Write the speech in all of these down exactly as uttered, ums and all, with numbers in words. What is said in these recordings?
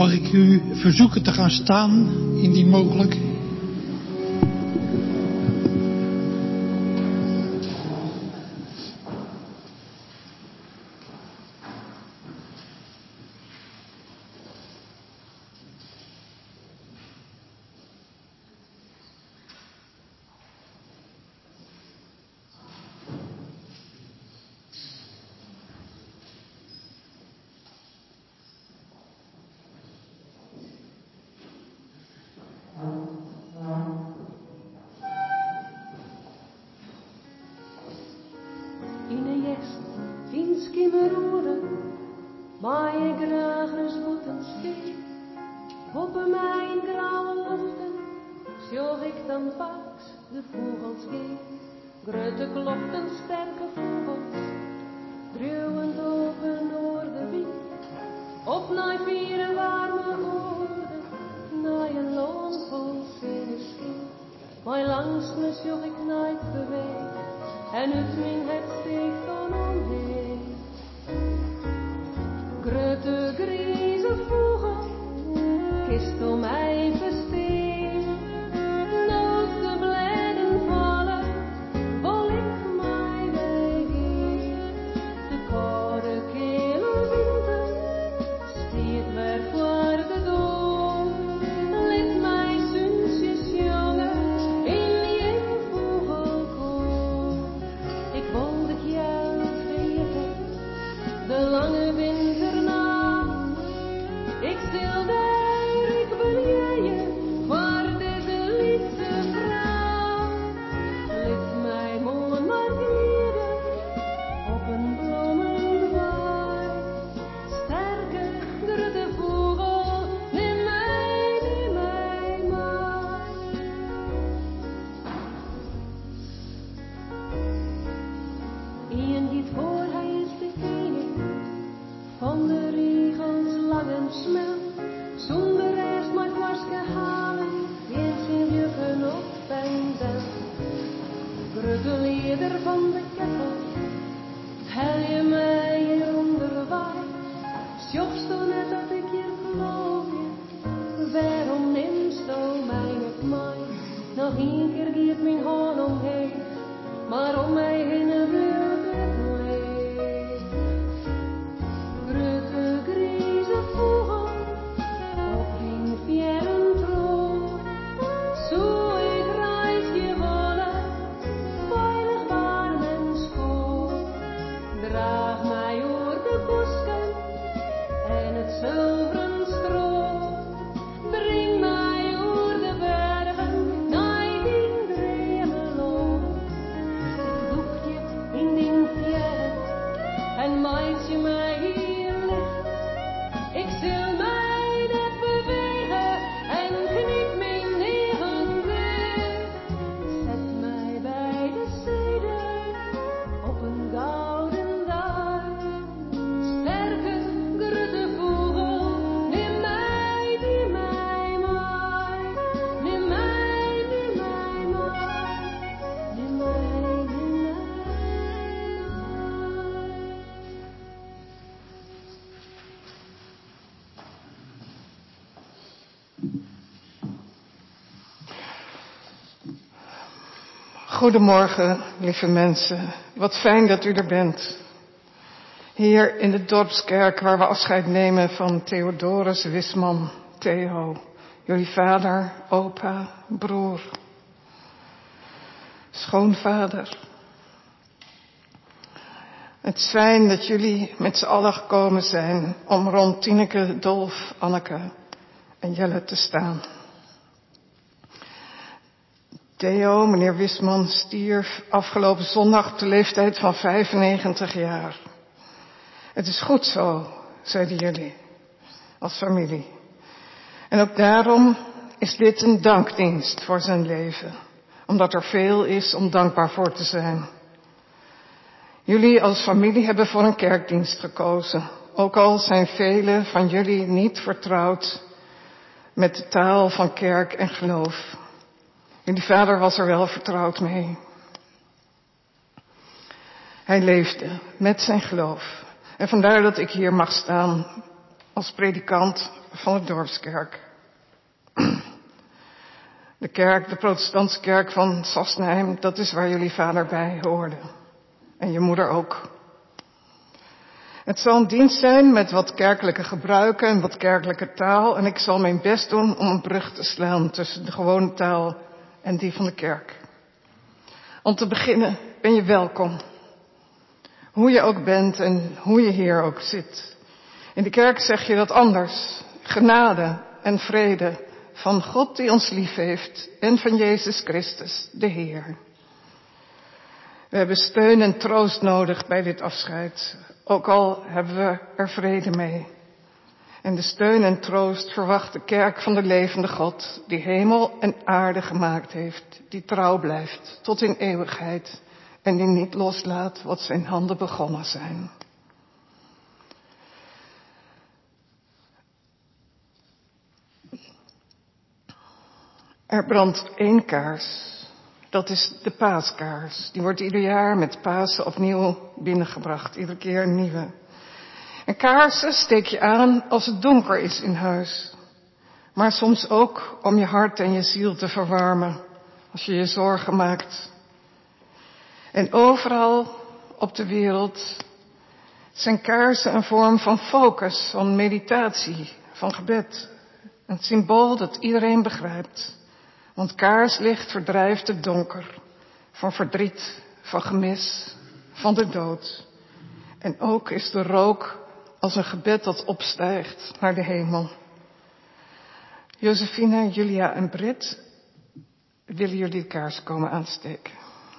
Mag ik u verzoeken te gaan staan, indien mogelijk? Goedemorgen, lieve mensen. Wat fijn dat u er bent. Hier in de dorpskerk waar we afscheid nemen van Theodorus Wisman, Theo. Jullie vader, opa, broer, schoonvader. Het is fijn dat jullie met z'n allen gekomen zijn om rond Tineke, Dolf, Anneke en Jelle te staan. Theo, meneer Wisman, stierf afgelopen zondag op de leeftijd van vijfennegentig jaar. Het is goed zo, zeiden jullie, als familie. En ook daarom is dit een dankdienst voor zijn leven. Omdat er veel is om dankbaar voor te zijn. Jullie als familie hebben voor een kerkdienst gekozen. Ook al zijn velen van jullie niet vertrouwd met de taal van kerk en geloof. Jullie vader was er wel vertrouwd mee. Hij leefde met zijn geloof. En vandaar dat ik hier mag staan als predikant van de dorpskerk. De kerk, de protestantse kerk van Sassenheim, dat is waar jullie vader bij hoorde. En je moeder ook. Het zal een dienst zijn met wat kerkelijke gebruiken en wat kerkelijke taal. En ik zal mijn best doen om een brug te slaan tussen de gewone taal en die van de kerk. Om te beginnen ben je welkom. Hoe je ook bent en hoe je hier ook zit. In de kerk zeg je dat anders. Genade en vrede van God die ons lief heeft en van Jezus Christus, de Heer. We hebben steun en troost nodig bij dit afscheid. Ook al hebben we er vrede mee. En de steun en troost verwacht de kerk van de levende God, die hemel en aarde gemaakt heeft, die trouw blijft tot in eeuwigheid en die niet loslaat wat zijn handen begonnen zijn. Er brandt één kaars. Dat is de paaskaars. Die wordt ieder jaar met Pasen opnieuw binnengebracht. Iedere keer een nieuwe. En kaarsen steek je aan als het donker is in huis. Maar soms ook om je hart en je ziel te verwarmen. Als je je zorgen maakt. En overal op de wereld zijn kaarsen een vorm van focus, van meditatie, van gebed. Een symbool dat iedereen begrijpt. Want kaarslicht verdrijft het donker, van verdriet, van gemis, van de dood. En ook is de rook als een gebed dat opstijgt naar de hemel. Josephine, Julia en Britt, willen jullie de kaars komen aansteken?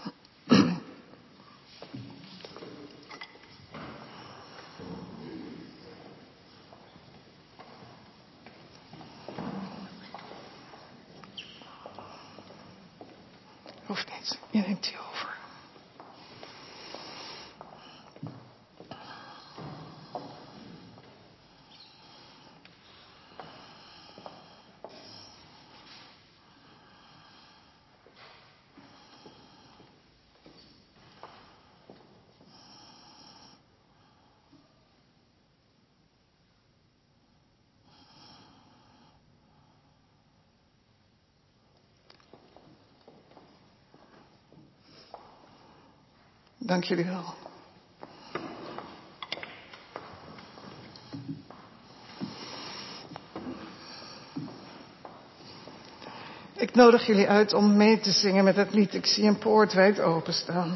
Hoeft niet, je neemt die over. Dank jullie wel. Ik nodig jullie uit om mee te zingen met het lied Ik zie een poort wijd openstaan.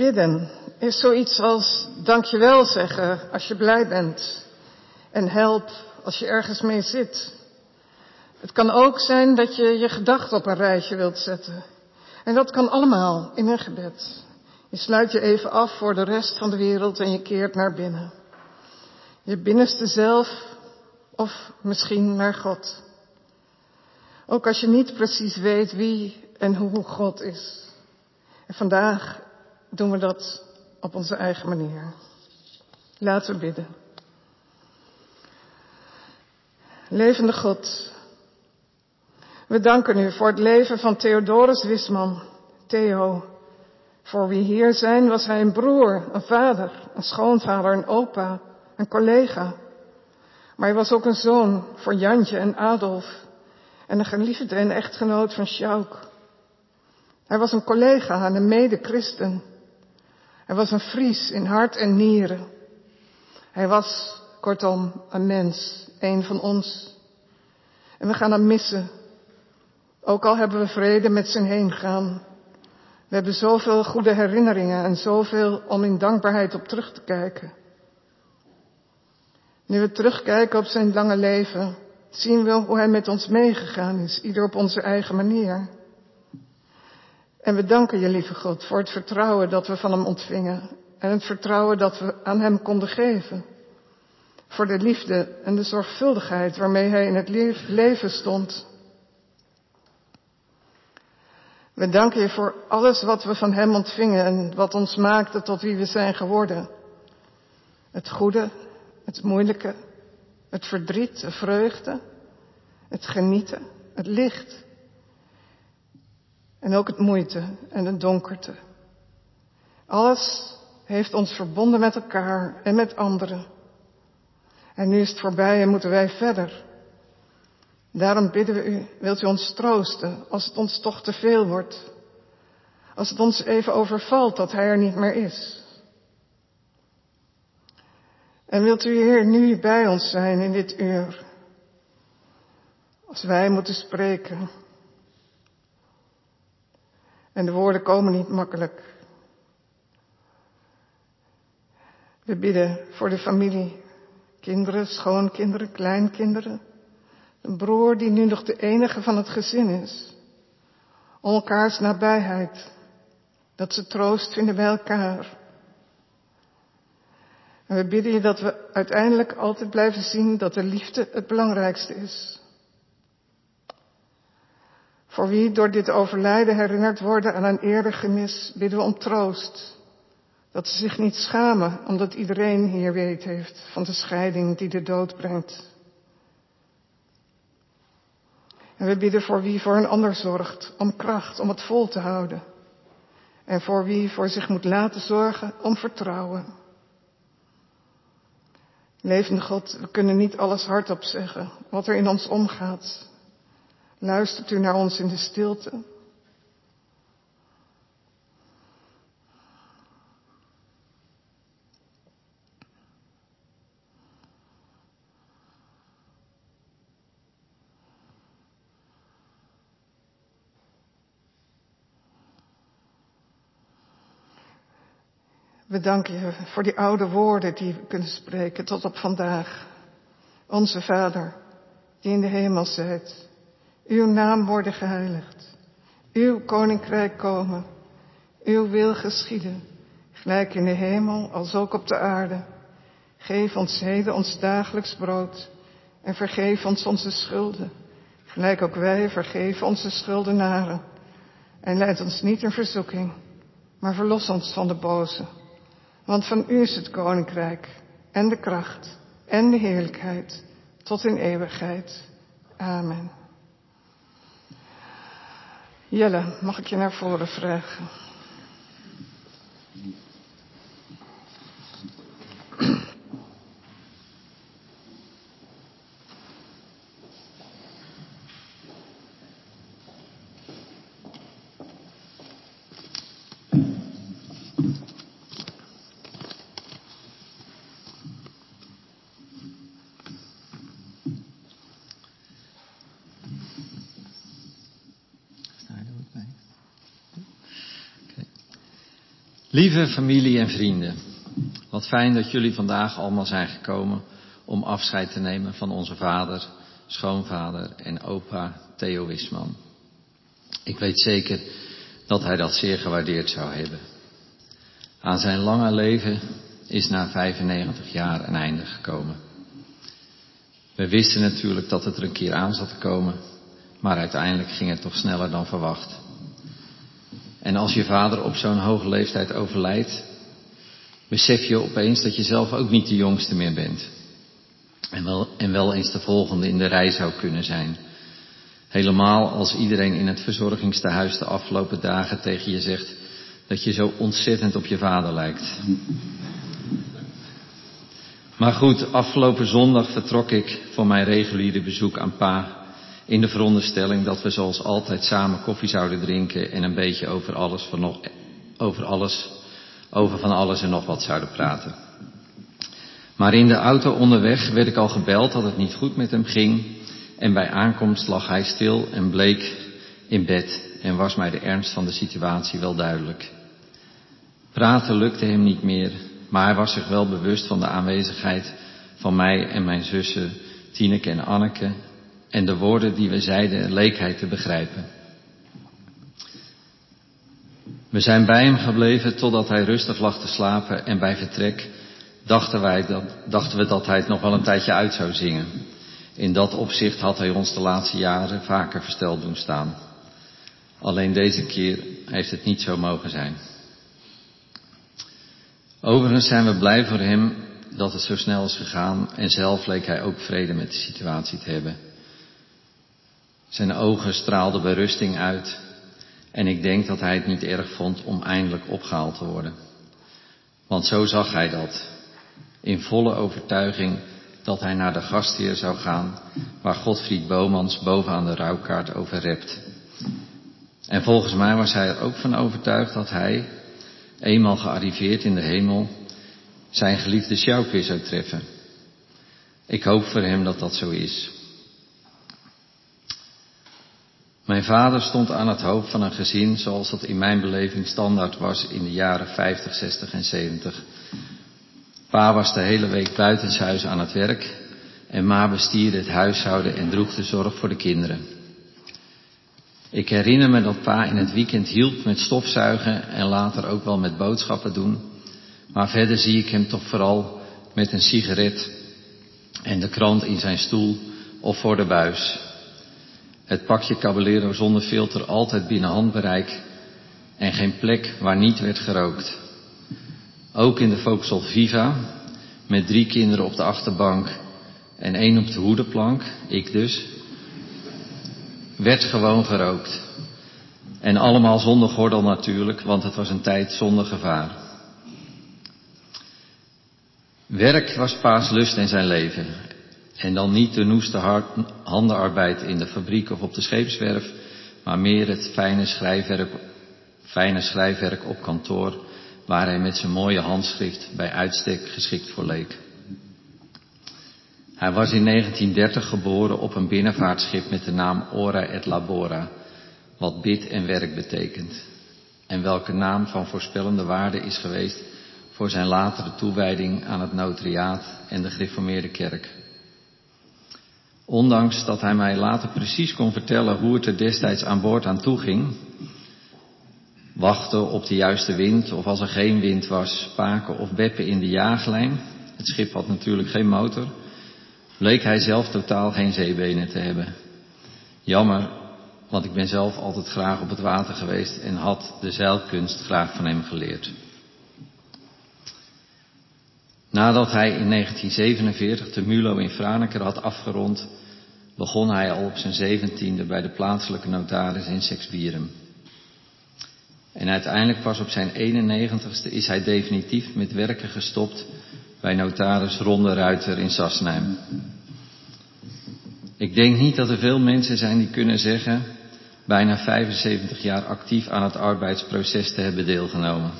Bidden is zoiets als dankjewel zeggen als je blij bent en help als je ergens mee zit. Het kan ook zijn dat je je gedachten op een rijtje wilt zetten. En dat kan allemaal in een gebed. Je sluit je even af voor de rest van de wereld en je keert naar binnen. Je binnenste zelf of misschien naar God. Ook als je niet precies weet wie en hoe God is. En vandaag doen we dat op onze eigen manier. Laten we bidden. Levende God, we danken u voor het leven van Theodorus Wisman, Theo. Voor wie hier zijn was hij een broer, een vader, een schoonvader, een opa, een collega. Maar hij was ook een zoon voor Jantje en Adolf en een geliefde en echtgenoot van Sjouk. Hij was een collega en een mede-christen. Hij was een Fries in hart en nieren. Hij was, kortom, een mens, een van ons. En we gaan hem missen. Ook al hebben we vrede met zijn heengaan. We hebben zoveel goede herinneringen en zoveel om in dankbaarheid op terug te kijken. Nu we terugkijken op zijn lange leven, zien we hoe hij met ons meegegaan is, ieder op onze eigen manier. En we danken je, lieve God, voor het vertrouwen dat we van hem ontvingen en het vertrouwen dat we aan hem konden geven. Voor de liefde en de zorgvuldigheid waarmee hij in het leven stond. We danken je voor alles wat we van hem ontvingen en wat ons maakte tot wie we zijn geworden. Het goede, het moeilijke, het verdriet, de vreugde, het genieten, het licht. En ook het moeite en de donkerte. Alles heeft ons verbonden met elkaar en met anderen. En nu is het voorbij en moeten wij verder. Daarom bidden we u, wilt u ons troosten als het ons toch te veel wordt. Als het ons even overvalt dat hij er niet meer is. En wilt u, Heer, nu bij ons zijn in dit uur. Als wij moeten spreken. En de woorden komen niet makkelijk. We bidden voor de familie. Kinderen, schoonkinderen, kleinkinderen. Een broer die nu nog de enige van het gezin is. Om elkaars nabijheid. Dat ze troost vinden bij elkaar. En we bidden je dat we uiteindelijk altijd blijven zien dat de liefde het belangrijkste is. Voor wie door dit overlijden herinnerd worden aan een eerder gemis, bidden we om troost. Dat ze zich niet schamen, omdat iedereen hier weet heeft van de scheiding die de dood brengt. En we bidden voor wie voor een ander zorgt, om kracht, om het vol te houden. En voor wie voor zich moet laten zorgen, om vertrouwen. Levende God, we kunnen niet alles hardop zeggen, wat er in ons omgaat. Luistert u naar ons in de stilte? We danken je voor die oude woorden die we kunnen spreken tot op vandaag. Onze Vader, die in de hemel zijt. Uw naam worden geheiligd. Uw koninkrijk komen. Uw wil geschieden. Gelijk in de hemel als ook op de aarde. Geef ons heden ons dagelijks brood. En vergeef ons onze schulden. Gelijk ook wij vergeven onze schuldenaren. En leid ons niet in verzoeking. Maar verlos ons van de boze. Want van u is het koninkrijk. En de kracht. En de heerlijkheid. Tot in eeuwigheid. Amen. Jelle, mag ik je naar voren vragen? Lieve familie en vrienden, wat fijn dat jullie vandaag allemaal zijn gekomen om afscheid te nemen van onze vader, schoonvader en opa Theo Wisman. Ik weet zeker dat hij dat zeer gewaardeerd zou hebben. Aan zijn lange leven is na vijfennegentig jaar een einde gekomen. We wisten natuurlijk dat het er een keer aan zat te komen, maar uiteindelijk ging het toch sneller dan verwacht. En als je vader op zo'n hoge leeftijd overlijdt, besef je opeens dat je zelf ook niet de jongste meer bent. En wel, en wel eens de volgende in de rij zou kunnen zijn. Helemaal als iedereen in het verzorgingstehuis de afgelopen dagen tegen je zegt dat je zo ontzettend op je vader lijkt. Maar goed, afgelopen zondag vertrok ik voor mijn reguliere bezoek aan pa, in de veronderstelling dat we zoals altijd samen koffie zouden drinken en een beetje over alles, van nog, over alles, over van alles en nog wat zouden praten. Maar in de auto onderweg werd ik al gebeld dat het niet goed met hem ging en bij aankomst lag hij stil en bleek in bed en was mij de ernst van de situatie wel duidelijk. Praten lukte hem niet meer, maar hij was zich wel bewust van de aanwezigheid van mij en mijn zussen Tineke en Anneke. En de woorden die we zeiden leek hij te begrijpen. We zijn bij hem gebleven totdat hij rustig lag te slapen en bij vertrek dachten, wij dat, dachten we dat hij het nog wel een tijdje uit zou zingen. In dat opzicht had hij ons de laatste jaren vaker versteld doen staan. Alleen deze keer heeft het niet zo mogen zijn. Overigens zijn we blij voor hem dat het zo snel is gegaan en zelf leek hij ook vrede met de situatie te hebben. Zijn ogen straalden berusting uit en ik denk dat hij het niet erg vond om eindelijk opgehaald te worden. Want zo zag hij dat, in volle overtuiging dat hij naar de gastheer zou gaan waar Godfried Bomans bovenaan de rouwkaart over rept. En volgens mij was hij er ook van overtuigd dat hij, eenmaal gearriveerd in de hemel, zijn geliefde Sjouk weer zou treffen. Ik hoop voor hem dat dat zo is. Mijn vader stond aan het hoofd van een gezin zoals dat in mijn beleving standaard was in de jaren vijftig, zestig en zeventig. Pa was de hele week buitenshuis aan het werk en ma bestierde het huishouden en droeg de zorg voor de kinderen. Ik herinner me dat pa in het weekend hielp met stofzuigen en later ook wel met boodschappen doen. Maar verder zie ik hem toch vooral met een sigaret en de krant in zijn stoel of voor de buis. Het pakje Caballero zonder filter altijd binnen handbereik en geen plek waar niet werd gerookt. Ook in de Vauxhall Viva, met drie kinderen op de achterbank en één op de hoedenplank, ik dus, werd gewoon gerookt. En allemaal zonder gordel natuurlijk, want het was een tijd zonder gevaar. Werk was pa's lust in zijn leven. En dan niet de noeste handenarbeid in de fabriek of op de scheepswerf, maar meer het fijne schrijfwerk, fijne schrijfwerk op kantoor, waar hij met zijn mooie handschrift bij uitstek geschikt voor leek. Hij was in negentien dertig geboren op een binnenvaartschip met de naam Ora et Labora, wat bid en werk betekent. En welke naam van voorspellende waarde is geweest voor zijn latere toewijding aan het notariaat en de gereformeerde kerk. Ondanks dat hij mij later precies kon vertellen hoe het er destijds aan boord aan toe ging, wachten op de juiste wind of als er geen wind was, spaken of beppen in de jaaglijn, het schip had natuurlijk geen motor, bleek hij zelf totaal geen zeebenen te hebben. Jammer, want ik ben zelf altijd graag op het water geweest en had de zeilkunst graag van hem geleerd. Nadat hij in negentien zevenenveertig de Mulo in Franeker had afgerond, begon hij al op zijn zeventiende bij de plaatselijke notaris in Seksbierum. En uiteindelijk pas op zijn eenennegentigste is hij definitief met werken gestopt bij notaris Ron de Ruiter in Sassenheim. Ik denk niet dat er veel mensen zijn die kunnen zeggen bijna vijfenzeventig jaar actief aan het arbeidsproces te hebben deelgenomen.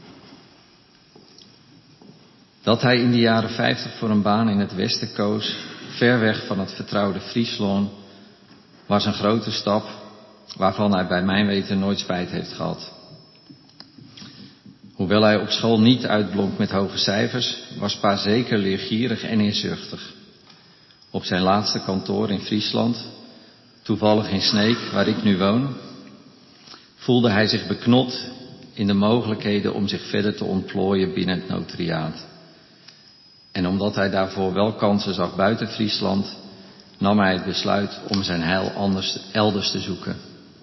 Dat hij in de jaren vijftig voor een baan in het westen koos, ver weg van het vertrouwde Friesland, was een grote stap waarvan hij bij mijn weten nooit spijt heeft gehad. Hoewel hij op school niet uitblonk met hoge cijfers, was pa zeker leergierig en inzuchtig. Op zijn laatste kantoor in Friesland, toevallig in Sneek, waar ik nu woon, voelde hij zich beknot in de mogelijkheden om zich verder te ontplooien binnen het notariaat. En omdat hij daarvoor wel kansen zag buiten Friesland, nam hij het besluit om zijn heil anders, elders te zoeken.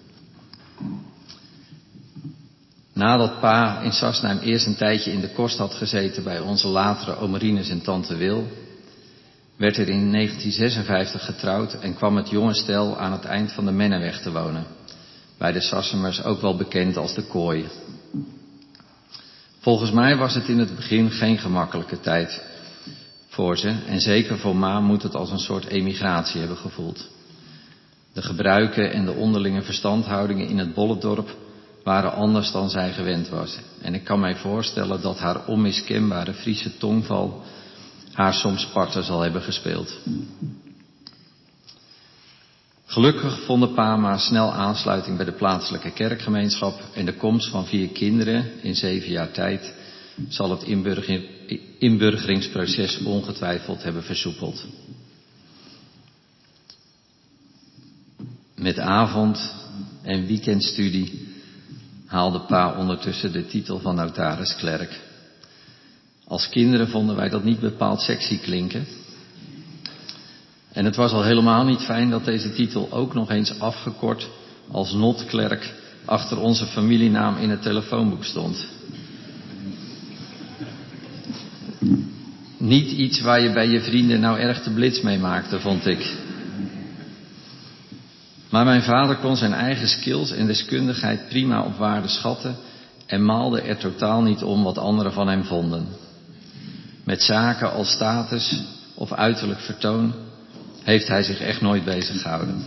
Nadat pa in Sassenheim eerst een tijdje in de kost had gezeten bij onze latere oom Rinus en tante Wil, werd er in negentien zesenvijftig getrouwd en kwam het jonge stel aan het eind van de Menneweg te wonen, bij de Sassemers ook wel bekend als de Kooi. Volgens mij was het in het begin geen gemakkelijke tijd voor ze en zeker voor ma moet het als een soort emigratie hebben gevoeld. De gebruiken en de onderlinge verstandhoudingen in het Bolledorp waren anders dan zij gewend was. En ik kan mij voorstellen dat haar onmiskenbare Friese tongval haar soms parten zal hebben gespeeld. Gelukkig vonden pa en ma snel aansluiting bij de plaatselijke kerkgemeenschap en de komst van vier kinderen in zeven jaar tijd zal het inburger, inburgeringsproces ongetwijfeld hebben versoepeld. Met avond- en weekendstudie haalde pa ondertussen de titel van notaris-klerk. Als kinderen vonden wij dat niet bepaald sexy klinken. En het was al helemaal niet fijn dat deze titel ook nog eens afgekort als notklerk achter onze familienaam in het telefoonboek stond. Niet iets waar je bij je vrienden nou erg de blits mee maakte, vond ik. Maar mijn vader kon zijn eigen skills en deskundigheid prima op waarde schatten en maalde er totaal niet om wat anderen van hem vonden. Met zaken als status of uiterlijk vertoon heeft hij zich echt nooit bezig gehouden.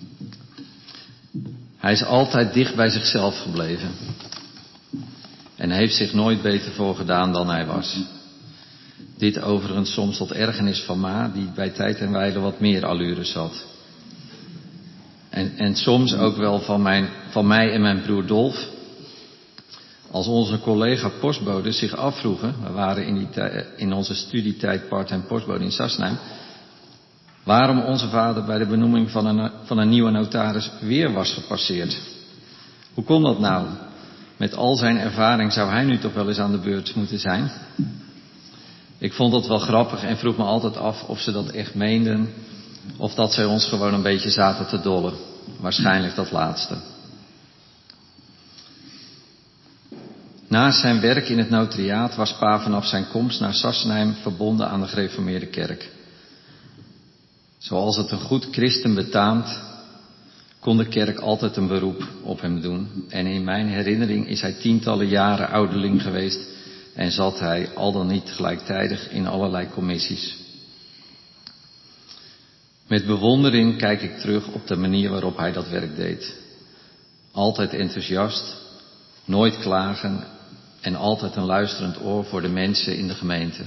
Hij is altijd dicht bij zichzelf gebleven en heeft zich nooit beter voorgedaan dan hij was. Dit overigens soms tot ergernis van ma, die bij tijd en wijle wat meer allures had. En, en soms ook wel van, mijn, van mij en mijn broer Dolf. Als onze collega postboden zich afvroegen, we waren in, die tij, in onze studietijd part-time postbode in Sassenheim, waarom onze vader bij de benoeming van een, van een nieuwe notaris weer was gepasseerd. Hoe kon dat nou? Met al zijn ervaring zou hij nu toch wel eens aan de beurt moeten zijn? Ik vond dat wel grappig en vroeg me altijd af of ze dat echt meenden of dat zij ons gewoon een beetje zaten te dollen. Waarschijnlijk dat laatste. Naast zijn werk in het notariaat was pa vanaf zijn komst naar Sassenheim verbonden aan de gereformeerde kerk. Zoals het een goed christen betaamt, kon de kerk altijd een beroep op hem doen. En in mijn herinnering is hij tientallen jaren ouderling geweest en zat hij al dan niet gelijktijdig in allerlei commissies. Met bewondering kijk ik terug op de manier waarop hij dat werk deed. Altijd enthousiast, nooit klagen en altijd een luisterend oor voor de mensen in de gemeente.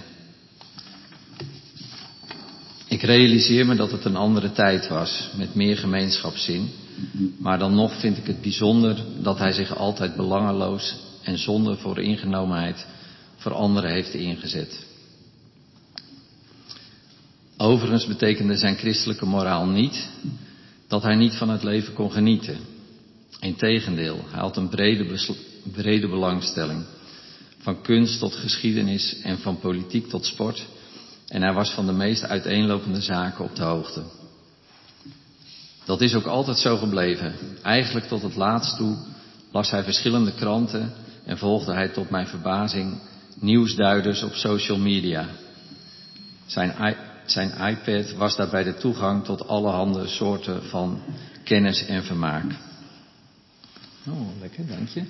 Ik realiseer me dat het een andere tijd was, met meer gemeenschapszin, maar dan nog vind ik het bijzonder dat hij zich altijd belangeloos en zonder vooringenomenheid voor anderen heeft ingezet. Overigens betekende zijn christelijke moraal niet dat hij niet van het leven kon genieten. Integendeel, hij had een brede, besl- brede belangstelling. Van kunst tot geschiedenis en van politiek tot sport. En hij was van de meest uiteenlopende zaken op de hoogte. Dat is ook altijd zo gebleven. Eigenlijk tot het laatst toe las hij verschillende kranten en volgde hij tot mijn verbazing nieuwsduiders op social media. Zijn, i- zijn iPad was daarbij de toegang tot allerhande soorten van kennis en vermaak. Oh, lekker, dank je.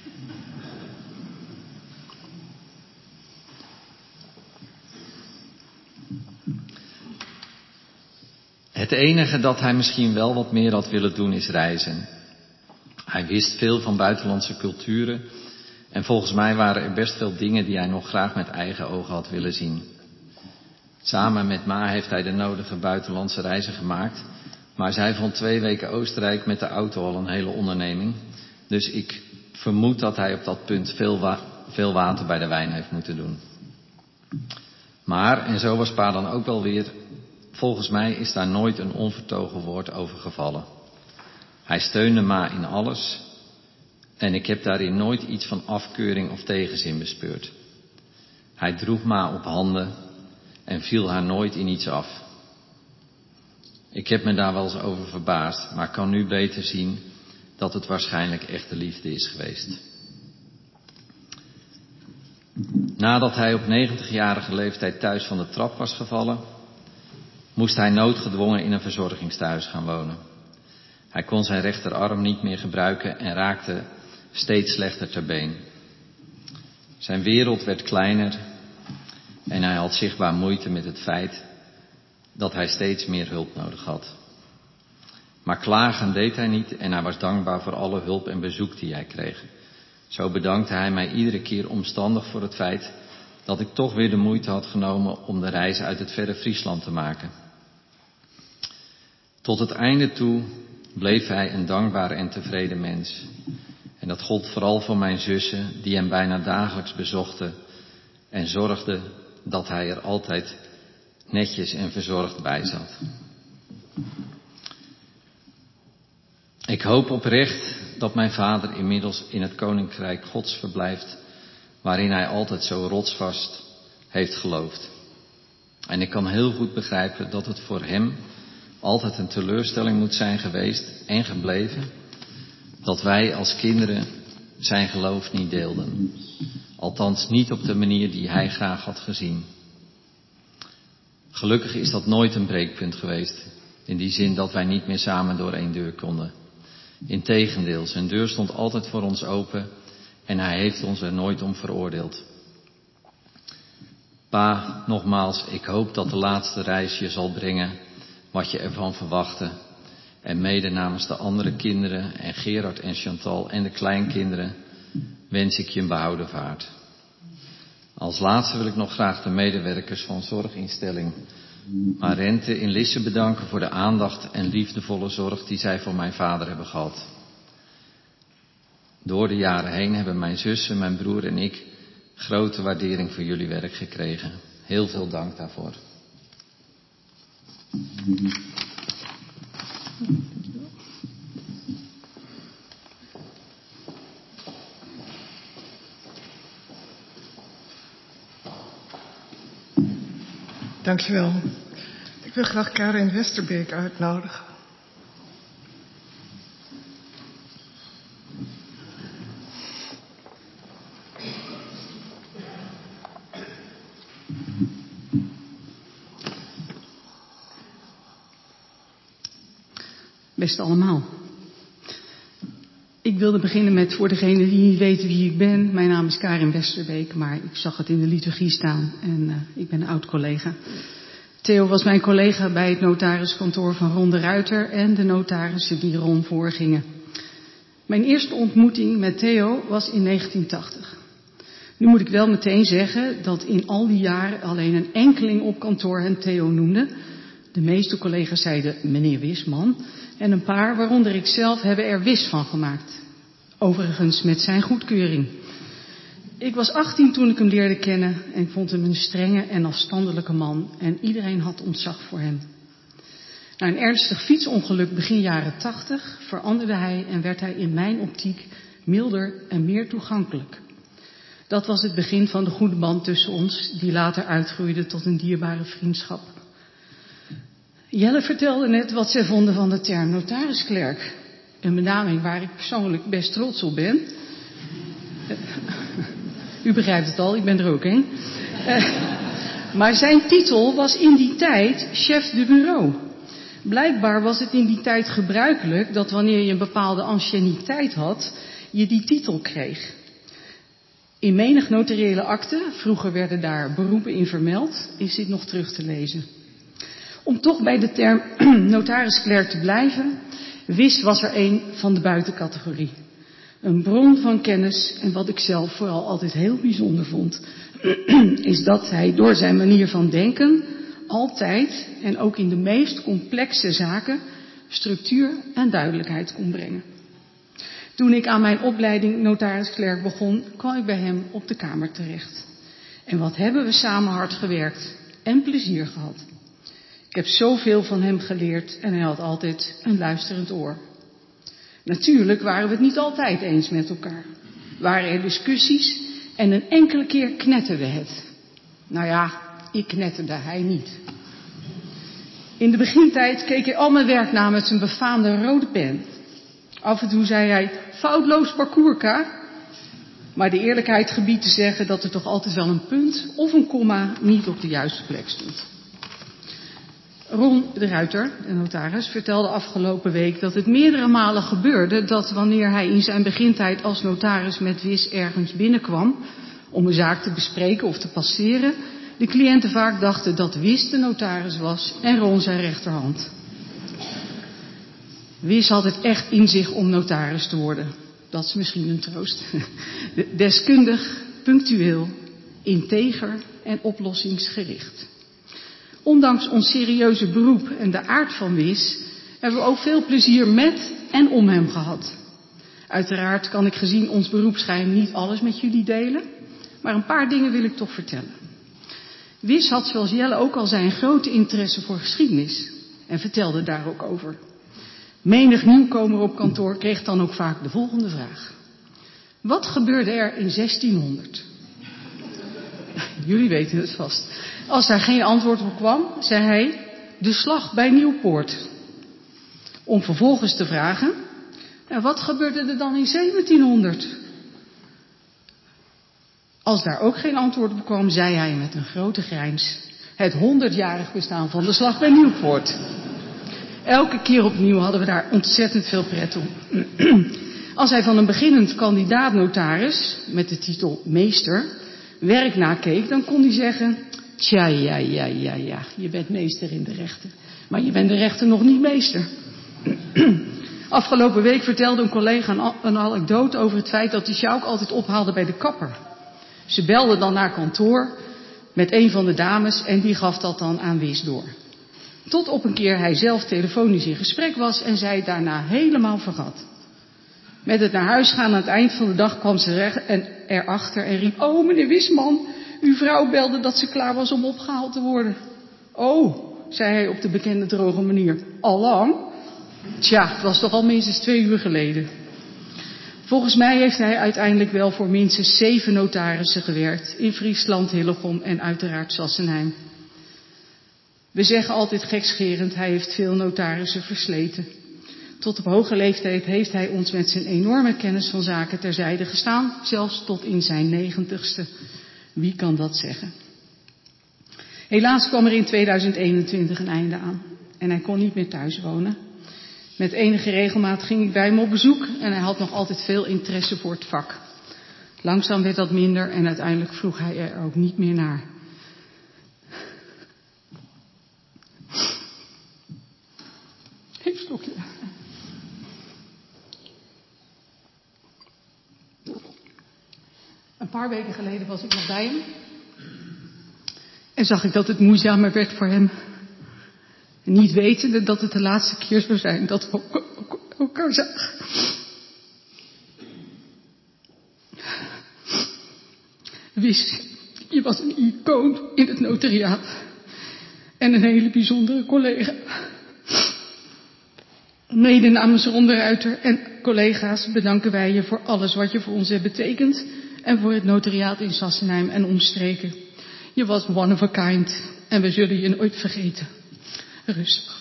Het enige dat hij misschien wel wat meer had willen doen is reizen. Hij wist veel van buitenlandse culturen en volgens mij waren er best veel dingen die hij nog graag met eigen ogen had willen zien. Samen met ma heeft hij de nodige buitenlandse reizen gemaakt, maar zij vond twee weken Oostenrijk met de auto al een hele onderneming. Dus ik vermoed dat hij op dat punt veel, wa- veel water bij de wijn heeft moeten doen. Maar, en zo was pa dan ook wel weer, volgens mij is daar nooit een onvertogen woord over gevallen. Hij steunde ma in alles en ik heb daarin nooit iets van afkeuring of tegenzin bespeurd. Hij droeg ma op handen en viel haar nooit in iets af. Ik heb me daar wel eens over verbaasd, maar kan nu beter zien dat het waarschijnlijk echte liefde is geweest. Nadat hij op negentigjarige leeftijd thuis van de trap was gevallen, moest hij noodgedwongen in een verzorgingstehuis gaan wonen. Hij kon zijn rechterarm niet meer gebruiken en raakte steeds slechter ter been. Zijn wereld werd kleiner en hij had zichtbaar moeite met het feit dat hij steeds meer hulp nodig had. Maar klagen deed hij niet en hij was dankbaar voor alle hulp en bezoek die hij kreeg. Zo bedankte hij mij iedere keer omstandig voor het feit dat ik toch weer de moeite had genomen om de reis uit het verre Friesland te maken. Tot het einde toe bleef hij een dankbare en tevreden mens. En dat gold vooral voor mijn zussen, die hem bijna dagelijks bezochten en zorgden dat hij er altijd netjes en verzorgd bij zat. Ik hoop oprecht dat mijn vader inmiddels in het Koninkrijk Gods verblijft, waarin hij altijd zo rotsvast heeft geloofd. En ik kan heel goed begrijpen dat het voor hem altijd een teleurstelling moet zijn geweest en gebleven, dat wij als kinderen zijn geloof niet deelden. Althans niet op de manier die hij graag had gezien. Gelukkig is dat nooit een breekpunt geweest, in die zin dat wij niet meer samen door één deur konden. Integendeel, zijn deur stond altijd voor ons open en hij heeft ons er nooit om veroordeeld. Pa, nogmaals, ik hoop dat de laatste reis je zal brengen wat je ervan verwachtte. En mede namens de andere kinderen en Gerard en Chantal en de kleinkinderen wens ik je een behouden vaart. Als laatste wil ik nog graag de medewerkers van zorginstelling Marente in Lisse bedanken voor de aandacht en liefdevolle zorg die zij voor mijn vader hebben gehad. Door de jaren heen hebben mijn zussen, mijn broer en ik grote waardering voor jullie werk gekregen. Heel veel dank daarvoor. Dankjewel. Ik wil graag Karin Westerbeek uitnodigen. Beste allemaal. Ik wilde beginnen met, voor degenen die niet weten wie ik ben, mijn naam is Karin Westerbeek, maar ik zag het in de liturgie staan en uh, ik ben een oud collega. Theo was mijn collega bij het notariskantoor van Ron de Ruiter en de notarissen die Ron voorgingen. Mijn eerste ontmoeting met Theo was in negentien tachtig. Nu moet ik wel meteen zeggen dat in al die jaren alleen een enkeling op kantoor hem Theo noemde. De meeste collega's zeiden meneer Wisman en een paar, waaronder ik zelf, hebben er Wis van gemaakt. Overigens met zijn goedkeuring. Ik was achttien toen ik hem leerde kennen en ik vond hem een strenge en afstandelijke man en iedereen had ontzag voor hem. Na een ernstig fietsongeluk begin jaren tachtig veranderde hij en werd hij in mijn optiek milder en meer toegankelijk. Dat was het begin van de goede band tussen ons, die later uitgroeide tot een dierbare vriendschap. Jelle vertelde net wat zij vonden van de term notarisklerk. Een benaming waar ik persoonlijk best trots op ben. U begrijpt het al, ik ben er ook een. Uh, maar zijn titel was in die tijd chef de bureau. Blijkbaar was het in die tijd gebruikelijk dat wanneer je een bepaalde anciëniteit had, je die titel kreeg. In menig notariële akte, vroeger werden daar beroepen in vermeld, is dit nog terug te lezen. Om toch bij de term notarisklerk te blijven, Wis was er een van de buitencategorie. Een bron van kennis en wat ik zelf vooral altijd heel bijzonder vond, is dat hij door zijn manier van denken altijd en ook in de meest complexe zaken structuur en duidelijkheid kon brengen. Toen ik aan mijn opleiding notaris-klerk begon, kwam ik bij hem op de kamer terecht. En wat hebben we samen hard gewerkt en plezier gehad. Ik heb zoveel van hem geleerd en hij had altijd een luisterend oor. Natuurlijk waren we het niet altijd eens met elkaar. Waren er discussies en een enkele keer knetterden we het. Nou ja, ik knetterde, hij niet. In de begintijd keek hij al mijn werk na met zijn befaamde rode pen. Af en toe zei hij, foutloos parcours, Ka. Maar de eerlijkheid gebiedt te zeggen dat er toch altijd wel een punt of een komma niet op de juiste plek stond. Ron de Ruiter, de notaris, vertelde afgelopen week dat het meerdere malen gebeurde dat wanneer hij in zijn begintijd als notaris met Wis ergens binnenkwam om een zaak te bespreken of te passeren, de cliënten vaak dachten dat Wis de notaris was en Ron zijn rechterhand. Wis had het echt in zich om notaris te worden. Dat is misschien een troost. Deskundig, punctueel, integer en oplossingsgericht. Ondanks ons serieuze beroep en de aard van Wis hebben we ook veel plezier met en om hem gehad. Uiteraard kan ik gezien ons beroepsgeheim niet alles met jullie delen, maar een paar dingen wil ik toch vertellen. Wis had zoals Jelle ook al zei een grote interesse voor geschiedenis en vertelde daar ook over. Menig nieuwkomer op kantoor kreeg dan ook vaak de volgende vraag. Wat gebeurde er in zestienhonderd? Jullie weten het vast. Als daar geen antwoord op kwam, zei hij, de slag bij Nieuwpoort. Om vervolgens te vragen, nou, wat gebeurde er dan in zeventienhonderd? Als daar ook geen antwoord op kwam, zei hij met een grote grijns, het honderdjarig bestaan van de slag bij Nieuwpoort. Elke keer opnieuw hadden we daar ontzettend veel pret om. Als hij van een beginnend kandidaat-notaris, met de titel meester, werk nakeek, dan kon hij zeggen, tja, ja, ja, ja, ja, je bent meester in de rechten. Maar je bent de rechten nog niet meester. Afgelopen week vertelde een collega een anekdote over het feit dat hij Sjouk altijd ophaalde bij de kapper. Ze belde dan naar kantoor met een van de dames en die gaf dat dan aan Wis door. Tot op een keer hij zelf telefonisch in gesprek was en zij daarna helemaal vergat. Met het naar huis gaan aan het eind van de dag kwam ze er, erachter en riep, oh meneer Wisman, uw vrouw belde dat ze klaar was om opgehaald te worden. Oh, zei hij op de bekende droge manier, allang? Tja, het was toch al minstens twee uur geleden. Volgens mij heeft hij uiteindelijk wel voor minstens zeven notarissen gewerkt, in Friesland, Hillegom en uiteraard Sassenheim. We zeggen altijd gekscherend, hij heeft veel notarissen versleten. Tot op hoge leeftijd heeft hij ons met zijn enorme kennis van zaken terzijde gestaan, zelfs tot in zijn negentigste. Wie kan dat zeggen? Helaas kwam er in tweeduizend eenentwintig een einde aan en hij kon niet meer thuis wonen. Met enige regelmaat ging ik bij hem op bezoek en hij had nog altijd veel interesse voor het vak. Langzaam werd dat minder en uiteindelijk vroeg hij er ook niet meer naar. Even stokje. Een paar weken geleden was ik nog bij hem. En zag ik dat het moeizamer werd voor hem. Niet wetende dat het de laatste keer zou zijn dat we elkaar zagen. Wis, je was een icoon in het notariaat. En een hele bijzondere collega. Mede namens Ron de Ruiter en collega's bedanken wij je voor alles wat je voor ons hebt betekend. En voor het notariaat in Sassenheim en omstreken. Je was one of a kind en we zullen je nooit vergeten. Rustig.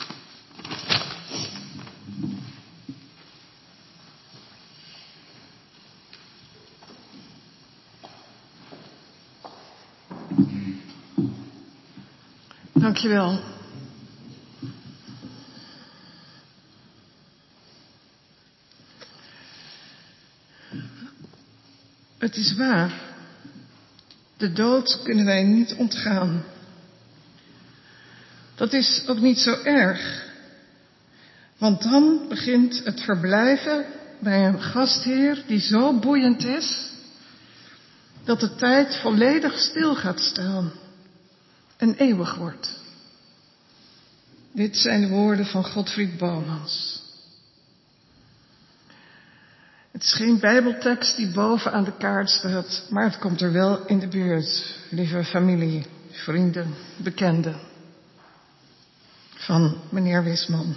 Dankjewel. Het is waar. De dood kunnen wij niet ontgaan. Dat is ook niet zo erg. Want dan begint het verblijven bij een gastheer die zo boeiend is, dat de tijd volledig stil gaat staan en eeuwig wordt. Dit zijn de woorden van Godfried Bomans. Het is geen Bijbeltekst die boven aan de kaart staat, maar het komt er wel in de buurt, lieve familie, vrienden, bekenden van meneer Wisman.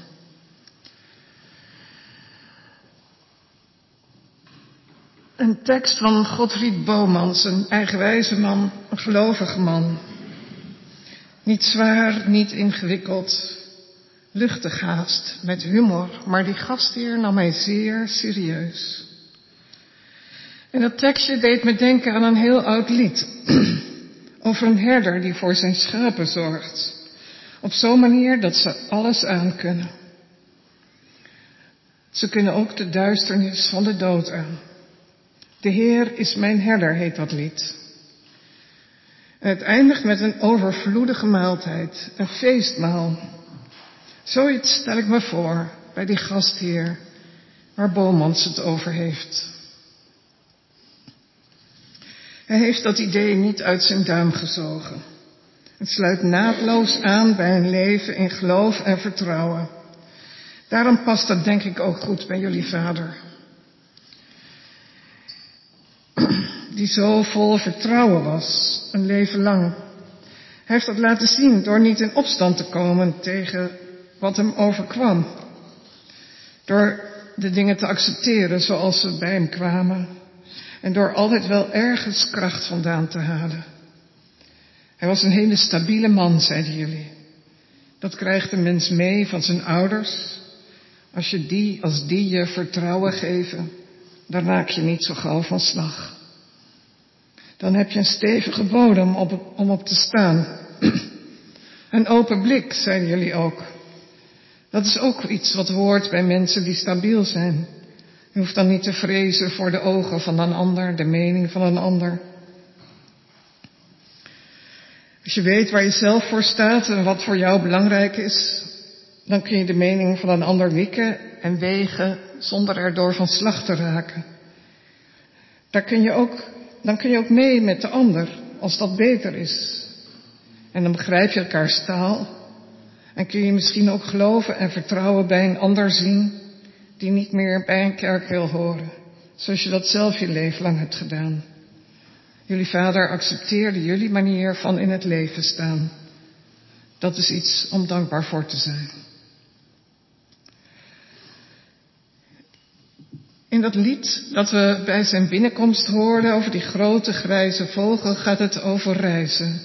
Een tekst van Godfried Bomans, een eigenwijze man, een gelovige man. Niet zwaar, niet ingewikkeld, luchtig haast, met humor, maar die gastheer nam mij zeer serieus. En dat tekstje deed me denken aan een heel oud lied over een herder die voor zijn schapen zorgt, op zo'n manier dat ze alles aan kunnen. Ze kunnen ook de duisternis van de dood aan. De Heer is mijn herder, heet dat lied. En het eindigt met een overvloedige maaltijd, een feestmaal. Zoiets stel ik me voor bij die gastheer waar Bomans het over heeft. Hij heeft dat idee niet uit zijn duim gezogen. Het sluit naadloos aan bij een leven in geloof en vertrouwen. Daarom past dat denk ik ook goed bij jullie vader. Die zo vol vertrouwen was, een leven lang. Hij heeft dat laten zien door niet in opstand te komen tegen wat hem overkwam. Door de dingen te accepteren zoals ze bij hem kwamen. En door altijd wel ergens kracht vandaan te halen. Hij was een hele stabiele man, zeiden jullie. Dat krijgt een mens mee van zijn ouders. Als je die, als die je vertrouwen geven, dan raak je niet zo gauw van slag. Dan heb je een stevige bodem op, om op te staan. Een open blik, zeiden jullie ook. Dat is ook iets wat hoort bij mensen die stabiel zijn. Je hoeft dan niet te vrezen voor de ogen van een ander, de mening van een ander. Als je weet waar je zelf voor staat en wat voor jou belangrijk is, dan kun je de mening van een ander wikken en wegen zonder erdoor van slag te raken. Daar kun je ook, dan kun je ook mee met de ander, als dat beter is. En dan begrijp je elkaars taal en kun je misschien ook geloven en vertrouwen bij een ander zien die niet meer bij een kerk wil horen, zoals je dat zelf je leven lang hebt gedaan. Jullie vader accepteerde jullie manier van in het leven staan. Dat is iets om dankbaar voor te zijn. In dat lied dat we bij zijn binnenkomst hoorden over die grote grijze vogel gaat het over reizen.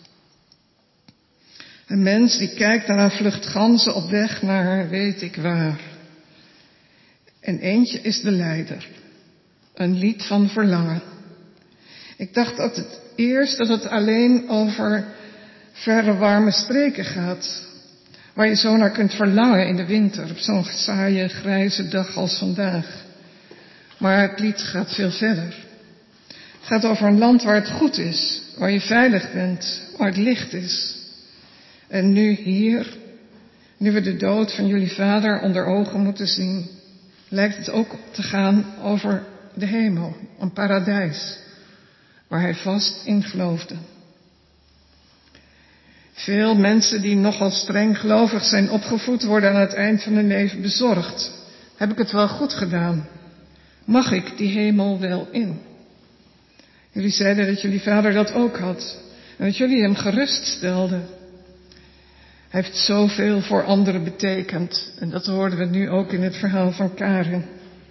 Een mens die kijkt naar een vlucht ganzen op weg naar weet ik waar. En eentje is de leider. Een lied van verlangen. Ik dacht dat het eerst dat het alleen over verre warme streken gaat. Waar je zo naar kunt verlangen in de winter. Op zo'n saaie grijze dag als vandaag. Maar het lied gaat veel verder. Het gaat over een land waar het goed is. Waar je veilig bent. Waar het licht is. En nu hier. Nu we de dood van jullie vader onder ogen moeten zien. Lijkt het ook te gaan over de hemel. Een paradijs. Waar hij vast in geloofde. Veel mensen die nogal streng gelovig zijn opgevoed worden aan het eind van hun leven bezorgd. Heb ik het wel goed gedaan? Mag ik die hemel wel in? Jullie zeiden dat jullie vader dat ook had. En dat jullie hem geruststelden. Hij heeft zoveel voor anderen betekend. En dat hoorden we nu ook in het verhaal van Karin.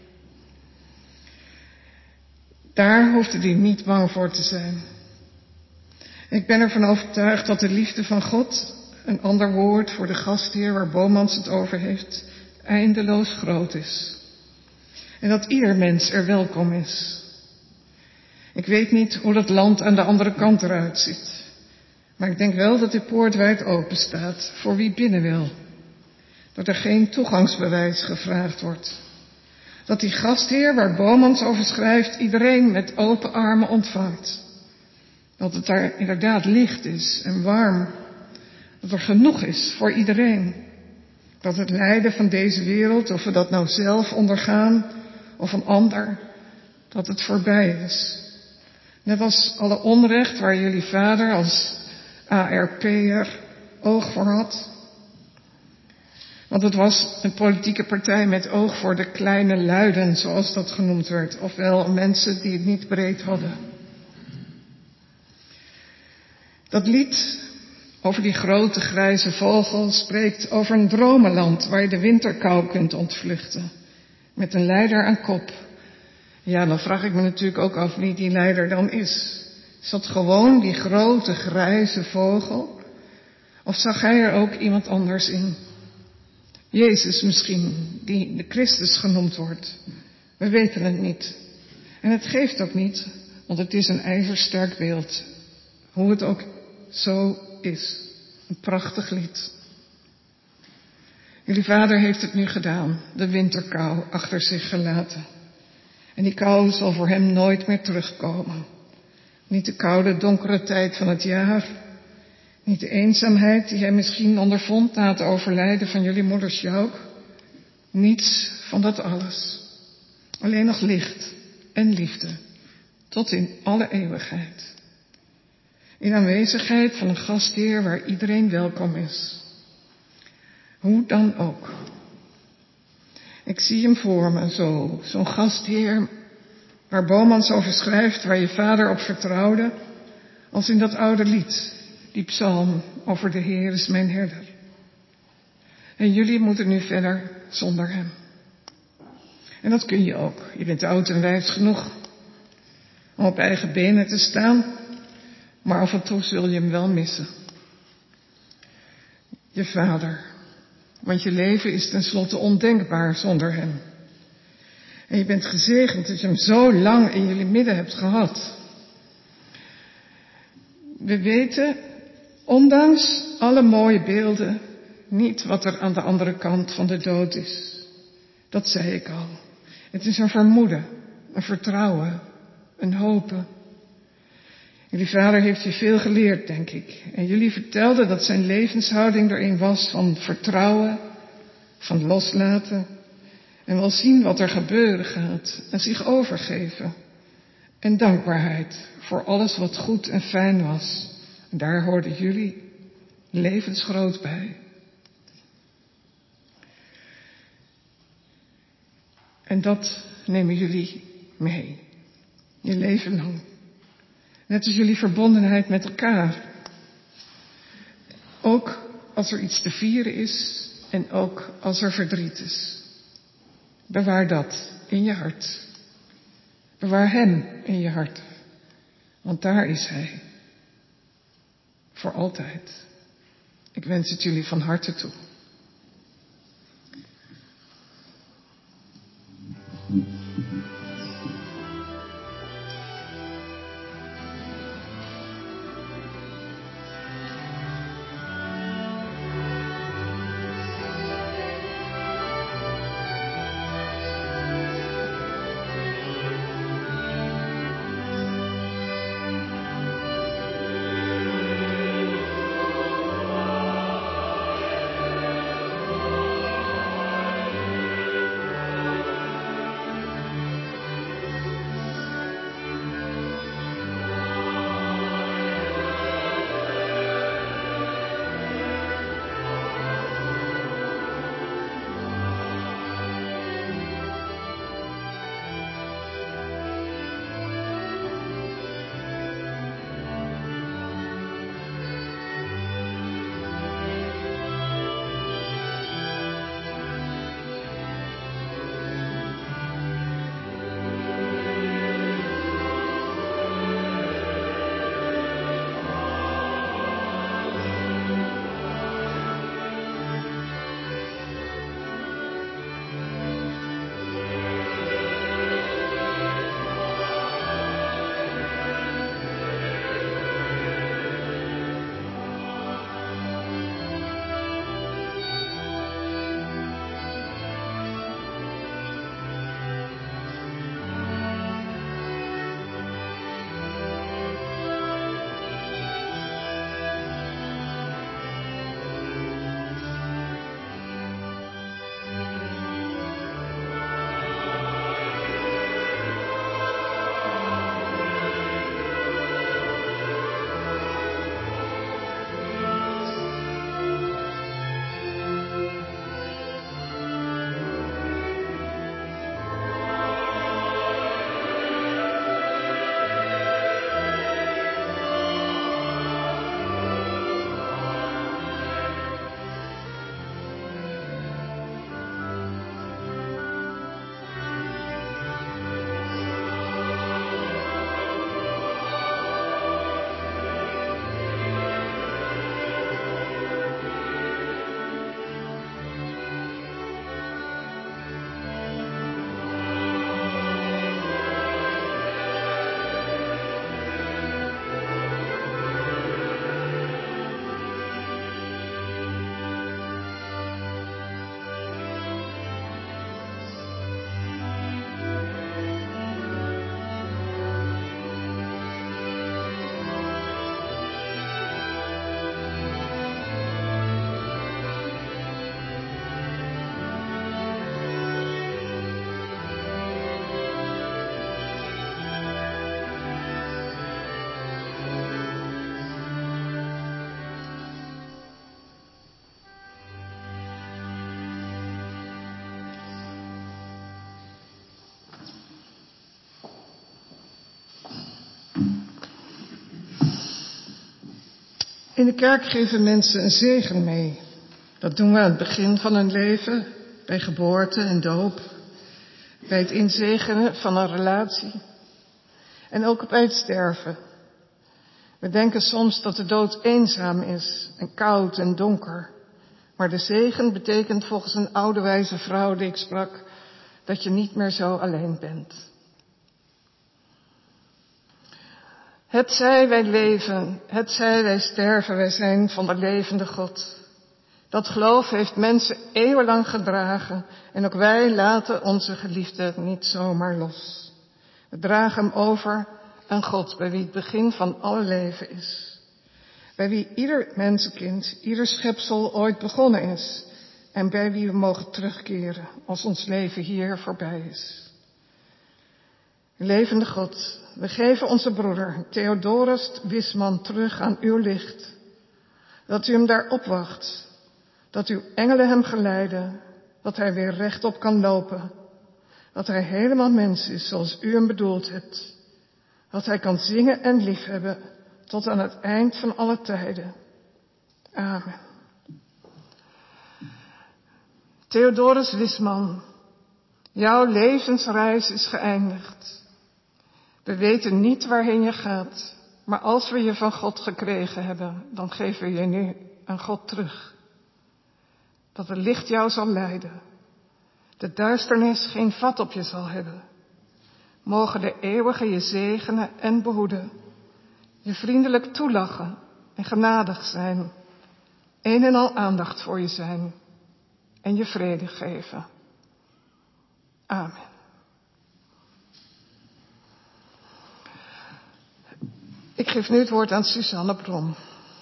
Daar hoefde hij niet bang voor te zijn. Ik ben ervan overtuigd dat de liefde van God, een ander woord voor de gastheer waar Bomans het over heeft, eindeloos groot is. En dat ieder mens er welkom is. Ik weet niet hoe dat land aan de andere kant eruit ziet. Maar ik denk wel dat de poort wijd open staat voor wie binnen wil. Dat er geen toegangsbewijs gevraagd wordt. Dat die gastheer waar Bomans over schrijft iedereen met open armen ontvangt. Dat het daar inderdaad licht is en warm. Dat er genoeg is voor iedereen. Dat het lijden van deze wereld, of we dat nou zelf ondergaan of een ander, dat het voorbij is. Net als alle onrecht waar jullie vader als A R P'er oog voor had. Want het was een politieke partij met oog voor de kleine luiden, zoals dat genoemd werd. Ofwel mensen die het niet breed hadden. Dat lied over die grote grijze vogel spreekt over een dromenland waar je de winterkou kunt ontvluchten. Met een leider aan kop. Ja, dan vraag ik me natuurlijk ook af wie die leider dan is. Is dat gewoon die grote grijze vogel? Of zag hij er ook iemand anders in? Jezus misschien, die de Christus genoemd wordt. We weten het niet. En het geeft ook niet, want het is een ijzersterk beeld. Hoe het ook zo is. Een prachtig lied. Jullie vader heeft het nu gedaan, de winterkou achter zich gelaten. En die kou zal voor hem nooit meer terugkomen. Niet de koude, donkere tijd van het jaar. Niet de eenzaamheid die hij misschien ondervond na het overlijden van jullie moeder Sjouk. Niets van dat alles. Alleen nog licht en liefde. Tot in alle eeuwigheid. In aanwezigheid van een gastheer waar iedereen welkom is. Hoe dan ook. Ik zie hem voor me zo. Zo'n gastheer waar Bomans over schrijft, waar je vader op vertrouwde. Als in dat oude lied. Die psalm over de Heer is mijn herder. En jullie moeten nu verder zonder hem. En dat kun je ook. Je bent oud en wijs genoeg om op eigen benen te staan. Maar af en toe zul je hem wel missen. Je vader. Want je leven is tenslotte ondenkbaar zonder hem. En je bent gezegend dat je hem zo lang in jullie midden hebt gehad. We weten, ondanks alle mooie beelden, niet wat er aan de andere kant van de dood is. Dat zei ik al. Het is een vermoeden, een vertrouwen, een hopen. Jullie vader heeft je veel geleerd, denk ik. En jullie vertelden dat zijn levenshouding erin was van vertrouwen, van loslaten. En wel zien wat er gebeuren gaat en zich overgeven. En dankbaarheid voor alles wat goed en fijn was. En daar hoorden jullie levensgroot bij. En dat nemen jullie mee. Je leven lang. Net als jullie verbondenheid met elkaar. Ook als er iets te vieren is en ook als er verdriet is. Bewaar dat in je hart. Bewaar hem in je hart. Want daar is hij. Voor altijd. Ik wens het jullie van harte toe. In de kerk geven mensen een zegen mee. Dat doen we aan het begin van hun leven, bij geboorte en doop, bij het inzegenen van een relatie en ook bij het sterven. We denken soms dat de dood eenzaam is en koud en donker. Maar de zegen betekent volgens een oude wijze vrouw die ik sprak, dat je niet meer zo alleen bent. Hetzij wij leven, hetzij wij sterven, wij zijn van de levende God. Dat geloof heeft mensen eeuwenlang gedragen en ook wij laten onze geliefde niet zomaar los. We dragen hem over aan God, bij wie het begin van alle leven is. Bij wie ieder mensenkind, ieder schepsel ooit begonnen is. En bij wie we mogen terugkeren als ons leven hier voorbij is. Levende God, we geven onze broeder Theodorus Wisman terug aan uw licht. Dat u hem daar opwacht. Dat uw engelen hem geleiden. Dat hij weer rechtop kan lopen. Dat hij helemaal mens is zoals u hem bedoeld hebt. Dat hij kan zingen en liefhebben tot aan het eind van alle tijden. Amen. Theodorus Wisman, jouw levensreis is geëindigd. We weten niet waarheen je gaat, maar als we je van God gekregen hebben, dan geven we je nu aan God terug. Dat het licht jou zal leiden, de duisternis geen vat op je zal hebben. Mogen de eeuwige je zegenen en behoeden, je vriendelijk toelachen en genadig zijn, een en al aandacht voor je zijn en je vrede geven. Amen. Ik geef nu het woord aan Suzanne Brom.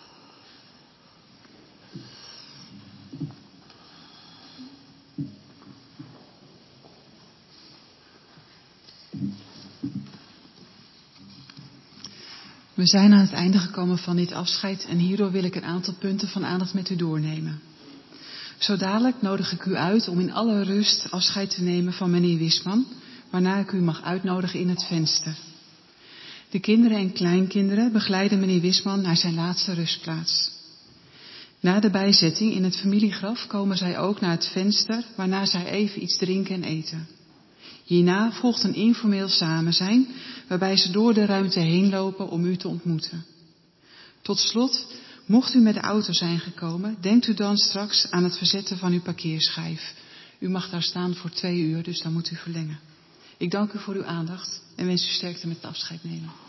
We zijn aan het einde gekomen van dit afscheid en hierdoor wil ik een aantal punten van aandacht met u doornemen. Zo dadelijk nodig ik u uit om in alle rust afscheid te nemen van meneer Wisman, waarna ik u mag uitnodigen in het venster. De kinderen en kleinkinderen begeleiden meneer Wisman naar zijn laatste rustplaats. Na de bijzetting in het familiegraf komen zij ook naar het venster, waarna zij even iets drinken en eten. Hierna volgt een informeel samenzijn, waarbij ze door de ruimte heen lopen om u te ontmoeten. Tot slot, mocht u met de auto zijn gekomen, denkt u dan straks aan het verzetten van uw parkeerschijf. U mag daar staan voor twee uur, dus dan moet u verlengen. Ik dank u voor uw aandacht en wens u sterkte met het afscheid nemen.